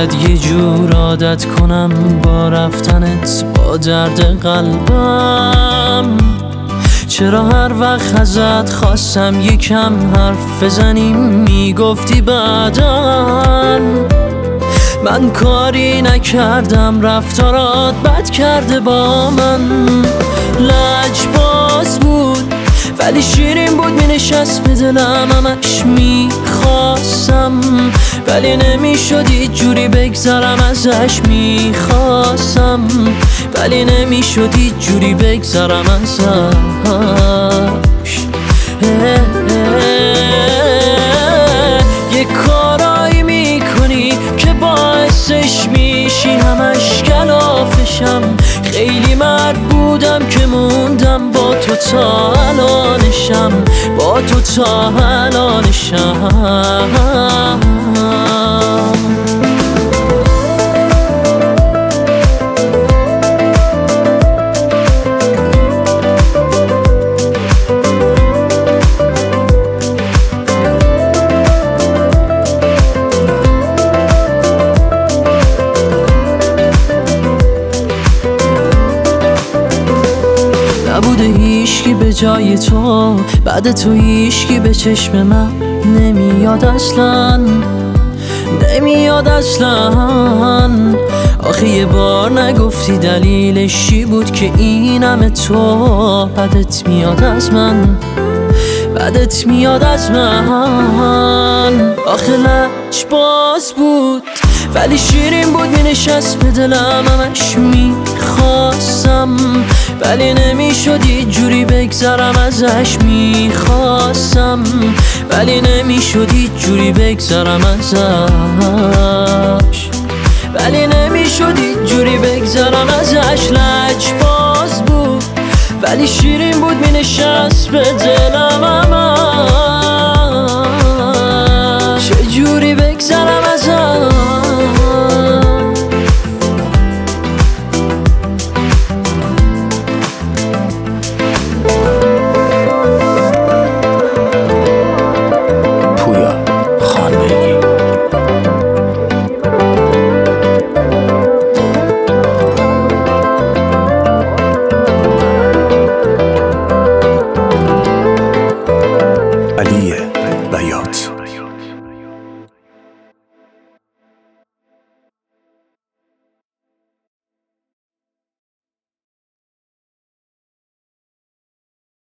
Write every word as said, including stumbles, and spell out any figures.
باید یه جور عادت کنم با رفتنت با درد قلبم. چرا هر وقت ازت خواستم یکم حرف بزنیم میگفتی بعداً؟ من کاری نکردم رفتارات بد کرده با من. لجباز بود ولی شیرین بود مینشست به دلم، همش میخواستم ولی نمیشد هیچ جوری بگذرم ازش. میخواستم ولی نمیشد هیچ جوری بگذرم ازش. یه کارایی میکنی که باعثش میشی همش کلافشم. خیلی مرد بودم که موندم با تو تا الانشم، با تو تا الانشم. نبوده هیشکی به جای تو، بعد تو هیشکی به چشم من نمیاد اصلا، نمیاد اصلا. آخه یه بار نگفتی دلیلش چی بود که این همه تو بدت میاد از من، بدت میاد از من. آخه لجباز بود ولی شیرین بود مینشست به دلم، همش میخواستم ولی نمیشد هیچ جوری بگذرم ازش. میخواستم ولی نمیشد هیچ جوری بگذرم ازش، ولی نمیشد هیچ جوری بگذرم ازش. لجباز بود ولی شیرین بود مینشست به دلم،